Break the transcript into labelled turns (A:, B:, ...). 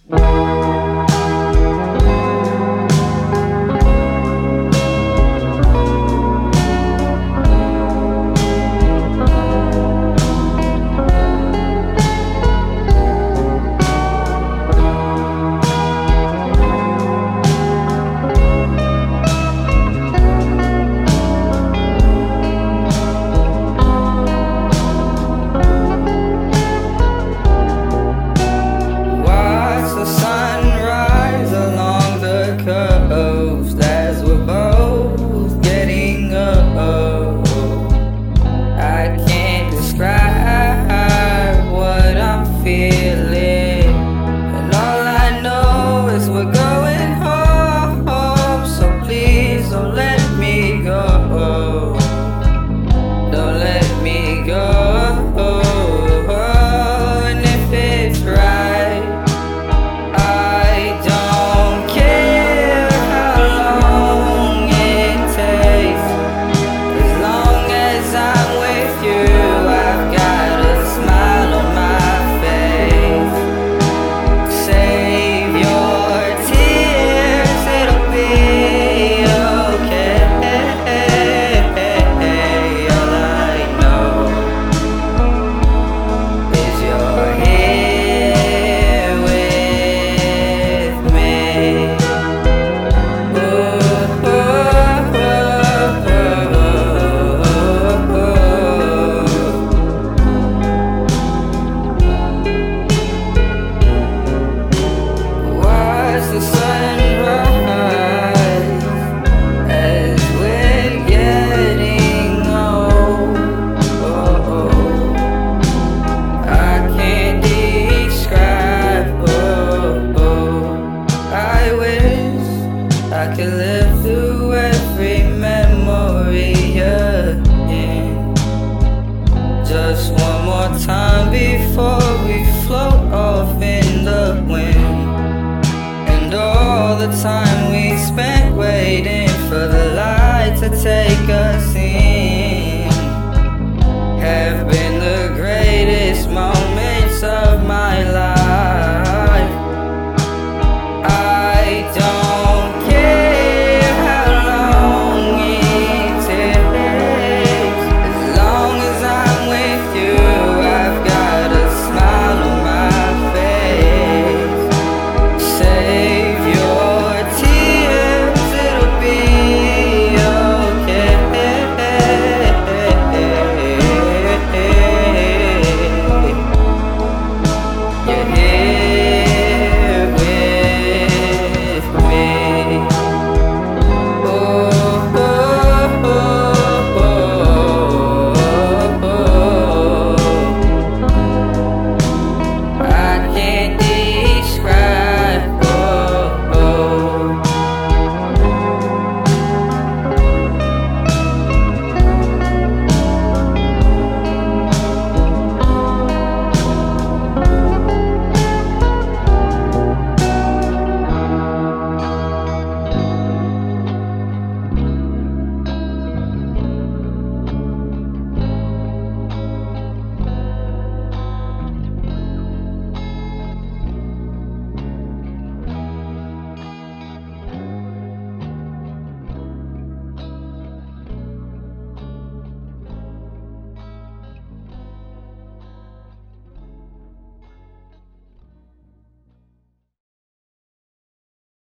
A: As we're both getting old, I can't describe what I'm feeling, and all I know is we're going home. So please don't let me go, don't let me go. And if it's right, I don't care how long it takes. As long as I'm with you, I've got a smile on my face. Save your tears, it'll be okay. All I know is you're here with me. Watch the sunrise as we're getting old. I can't describe. I wish I could live through every memory again, just one more time before we float off in the wind. And all the time we spent waiting for the light to take